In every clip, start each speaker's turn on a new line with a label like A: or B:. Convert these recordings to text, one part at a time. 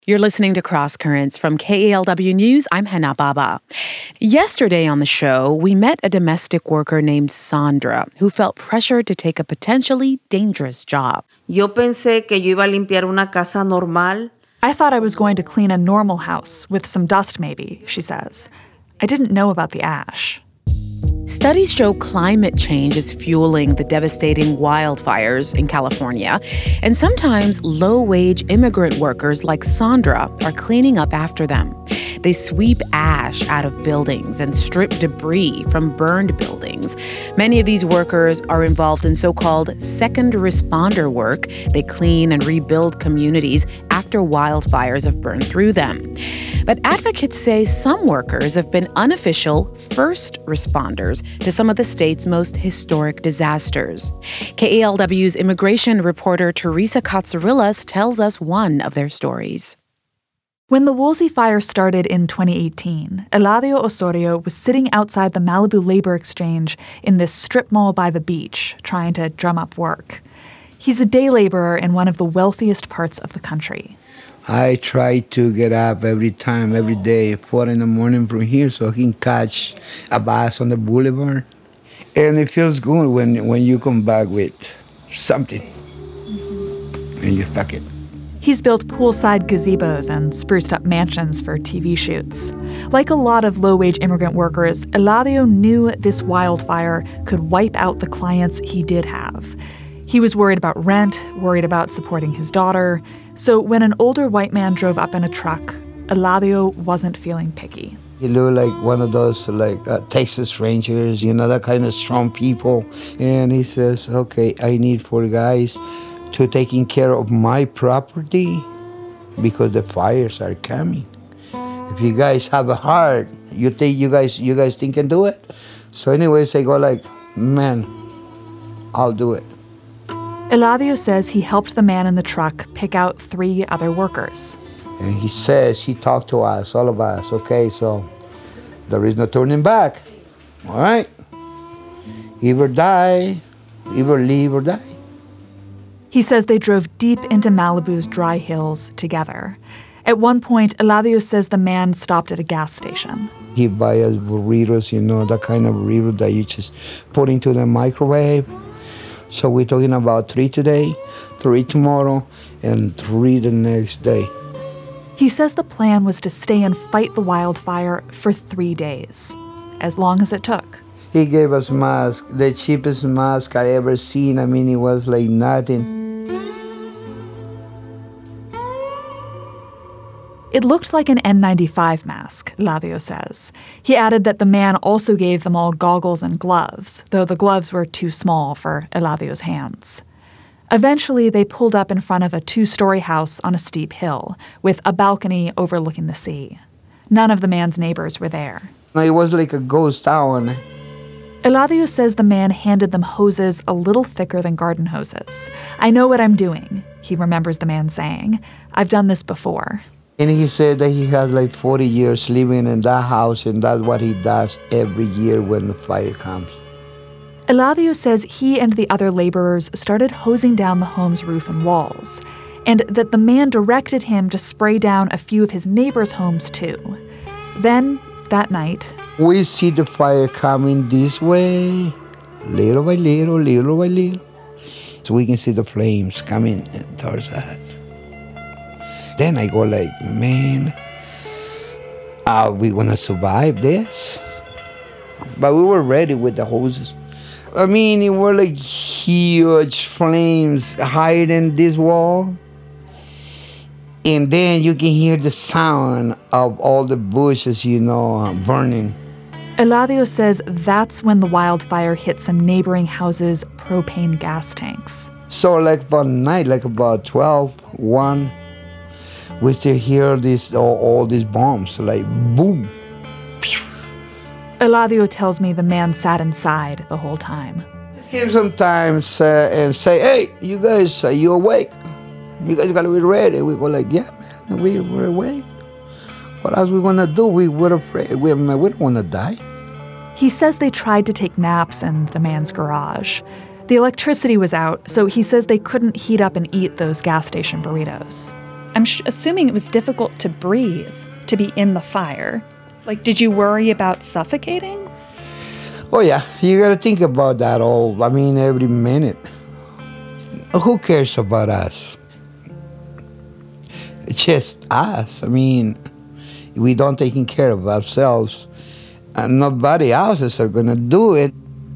A: You're listening to Cross Currents from KALW News. I'm Hannah Baba. Yesterday on the show, we met a domestic worker named Sandra who felt pressured to take a potentially dangerous job.
B: Yo pensé que yo iba a limpiar una casa normal.
C: I thought I was going to clean a normal house with some dust maybe, she says. I didn't know about the ash.
A: Studies show climate change is fueling the devastating wildfires in California, and sometimes low-wage immigrant workers like Sandra are cleaning up after them. They sweep ash out of buildings and strip debris from burned buildings. Many of these workers are involved in so-called second responder work. They clean and rebuild communities after wildfires have burned through them. But advocates say some workers have been unofficial first responders to some of the state's most historic disasters. KALW's immigration reporter Teresa Katsarillas tells us one of their stories.
C: When the Woolsey fire started in 2018, Eladio Osorio was sitting outside the Malibu Labor Exchange in this strip mall by the beach, trying to drum up work. He's a day laborer in one of the wealthiest parts of the country.
D: I try to get up every day, 4 in the morning from here so I can catch a bus on the boulevard. And it feels good when you come back with something in your pocket.
C: He's built poolside gazebos and spruced up mansions for TV shoots. Like a lot of low-wage immigrant workers, Eladio knew this wildfire could wipe out the clients he did have. He was worried about rent, worried about supporting his daughter. So when an older white man drove up in a truck, Eladio wasn't feeling picky.
D: He looked like one of those Texas Rangers, that kind of strong people. And he says, okay, I need 4 guys to taking care of my property because the fires are coming. If you guys have a heart, you think you guys think can do it? So anyways, I go like, man, I'll do it.
C: Eladio says he helped the man in the truck pick out 3 other workers.
D: And he says, he talked to us, all of us, okay, so there is no turning back, all right? Either die, either leave or die.
C: He says they drove deep into Malibu's dry hills together. At one point, Eladio says the man stopped at a gas station.
D: He buy us burritos, that kind of burrito that you just put into the microwave. So we're talking about 3 today, 3 tomorrow, and 3 the next day.
C: He says the plan was to stay and fight the wildfire for 3 days, as long as it took.
D: He gave us mask, the cheapest mask I ever seen. I mean, it was like nothing.
C: It looked like an N95 mask, Eladio says. He added that the man also gave them all goggles and gloves, though the gloves were too small for Eladio's hands. Eventually, they pulled up in front of a 2-story house on a steep hill, with a balcony overlooking the sea. None of the man's neighbors were there.
D: It was like a ghost town.
C: Eladio says the man handed them hoses a little thicker than garden hoses. "I know what I'm doing," he remembers the man saying. "I've done this before."
D: And he said that he has like 40 years living in that house, and that's what he does every year when the fire comes.
C: Eladio says he and the other laborers started hosing down the home's roof and walls, and that the man directed him to spray down a few of his neighbors' homes too. Then, that night,
D: we see the fire coming this way, little by little, little by little. So we can see the flames coming towards us. Then I go like, man, are we gonna survive this? But we were ready with the hoses. I mean, it were like huge flames hiding this wall. And then you can hear the sound of all the bushes, burning.
C: Eladio says that's when the wildfire hit some neighboring houses' propane gas tanks.
D: So like about night, like about 12, 1, we still hear all these bombs, like boom.
C: Eladio tells me the man sat inside the whole time.
D: Just give sometimes and say, hey, you guys, are you awake? You guys gotta be ready. We go like, yeah, man, we were awake. What else we gonna do? We were afraid. We don't wanna die.
C: He says they tried to take naps in the man's garage. The electricity was out, so he says they couldn't heat up and eat those gas station burritos. I'm assuming it was difficult to breathe, to be in the fire. Like, did you worry about suffocating?
D: Oh, yeah. You got to think about that every minute. Who cares about us? It's just us. We don't take care of ourselves, and nobody else are going to do it.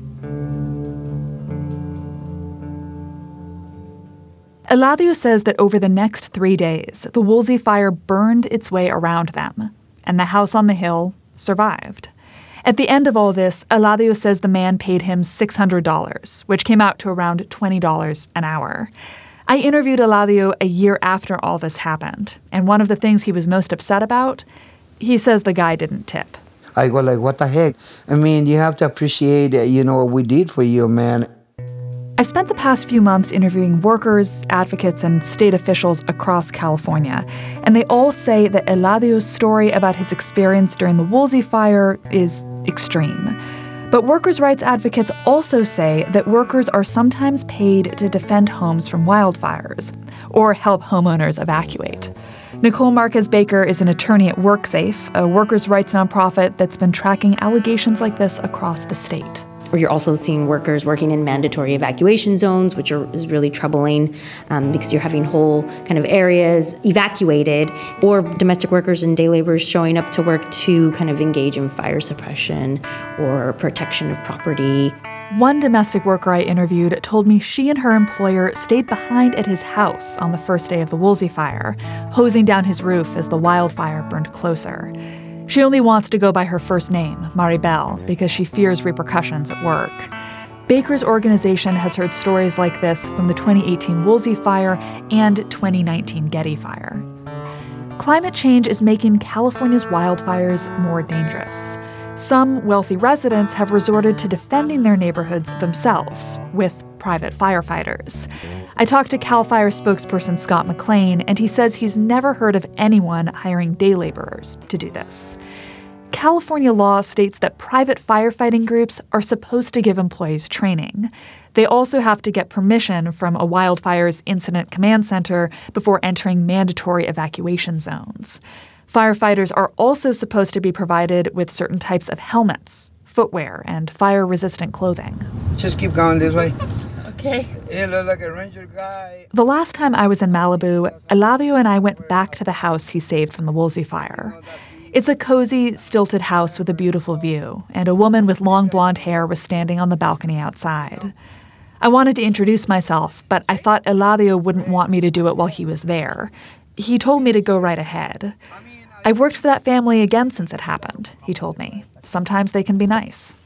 C: Eladio says that over the next 3 days, the Woolsey fire burned its way around them, and the house on the hill survived. At the end of all this, Eladio says the man paid him $600, which came out to around $20 an hour. I interviewed Eladio a year after all this happened, and one of the things he was most upset about, he says the guy didn't tip.
D: I go like, what the heck? You have to appreciate, what we did for you, man.
C: I've spent the past few months interviewing workers, advocates, and state officials across California, and they all say that Eladio's story about his experience during the Woolsey fire is extreme. But workers' rights advocates also say that workers are sometimes paid to defend homes from wildfires or help homeowners evacuate. Nicole Marquez-Baker is an attorney at WorkSafe, a workers' rights nonprofit that's been tracking allegations like this across the state.
E: Or you're also seeing workers working in mandatory evacuation zones, which is really troubling because you're having whole kind of areas evacuated, or domestic workers and day laborers showing up to work to kind of engage in fire suppression or protection of property.
C: One domestic worker I interviewed told me she and her employer stayed behind at his house on the first day of the Woolsey fire, hosing down his roof as the wildfire burned closer. She only wants to go by her first name, Maribel, because she fears repercussions at work. Baker's organization has heard stories like this from the 2018 Woolsey fire and 2019 Getty fire. Climate change is making California's wildfires more dangerous. Some wealthy residents have resorted to defending their neighborhoods themselves with private firefighters. I talked to CAL FIRE spokesperson Scott McLean, and he says he's never heard of anyone hiring day laborers to do this. California law states that private firefighting groups are supposed to give employees training. They also have to get permission from a wildfires incident command center before entering mandatory evacuation zones. Firefighters are also supposed to be provided with certain types of helmets, footwear, and fire-resistant clothing.
D: Just keep going this way.
C: Okay.
D: He looks like a ranger guy.
C: The last time I was in Malibu, Eladio and I went back to the house he saved from the Woolsey fire. It's a cozy, stilted house with a beautiful view, and a woman with long blonde hair was standing on the balcony outside. I wanted to introduce myself, but I thought Eladio wouldn't want me to do it while he was there. He told me to go right ahead. I've worked for that family again since it happened, he told me. Sometimes they can be nice.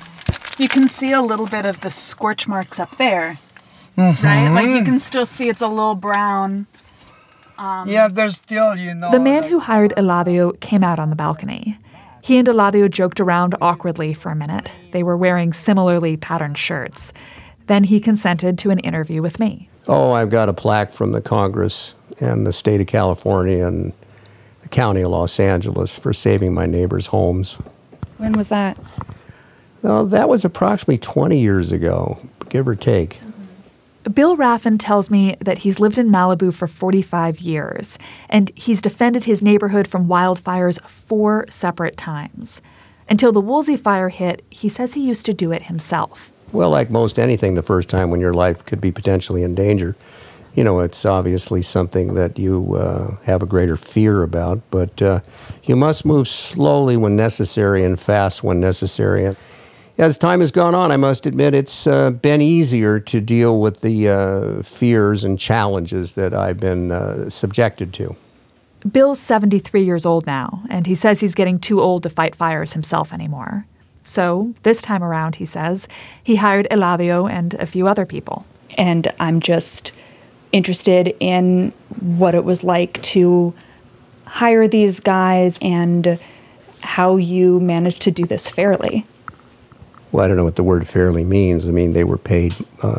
F: You can see a little bit of the scorch marks up there, right? Like you can still see it's a little brown.
D: Yeah, there's still,
C: The man who hired Eladio came out on the balcony. He and Eladio joked around awkwardly for a minute. They were wearing similarly patterned shirts. Then he consented to an interview with me.
G: Oh, I've got a plaque from the Congress and the state of California and the county of Los Angeles for saving my neighbors' homes.
C: When was that?
G: Well, that was approximately 20 years ago, give or take.
C: Bill Raffin tells me that he's lived in Malibu for 45 years, and he's defended his neighborhood from wildfires 4 separate times. Until the Woolsey fire hit, he says he used to do it himself.
G: Well, like most anything, the first time when your life could be potentially in danger, it's obviously something that you have a greater fear about, but you must move slowly when necessary and fast when necessary. As time has gone on, I must admit it's been easier to deal with the fears and challenges that I've been subjected to.
C: Bill's 73 years old now, and he says he's getting too old to fight fires himself anymore. So this time around, he says, he hired Eladio and a few other people.
F: And I'm just interested in what it was like to hire these guys and how you managed to do this fairly.
G: Well, I don't know what the word fairly means. I mean, they were paid,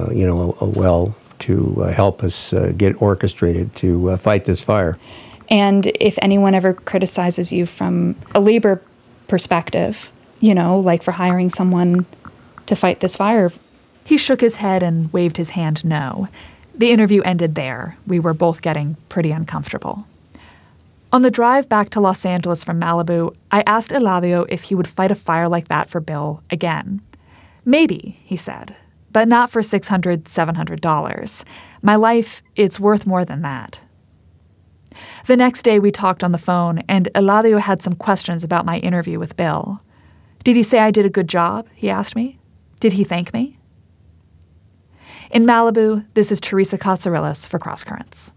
G: well to help us get orchestrated to fight this fire.
F: And if anyone ever criticizes you from a labor perspective, like for hiring someone to fight this fire.
C: He shook his head and waved his hand no. The interview ended there. We were both getting pretty uncomfortable. On the drive back to Los Angeles from Malibu, I asked Eladio if he would fight a fire like that for Bill again. Maybe, he said, but not for $600, $700. My life, it's worth more than that. The next day we talked on the phone, and Eladio had some questions about my interview with Bill. Did he say I did a good job? He asked me. Did he thank me? In Malibu, this is Teresa Katsourelis for Cross Currents.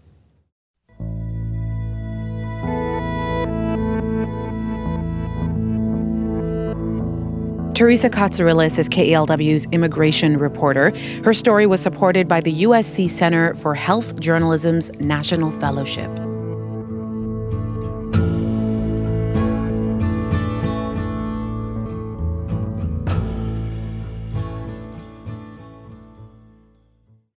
A: Teresa Katsourelis is KALW's immigration reporter. Her story was supported by the USC Center for Health Journalism's National Fellowship.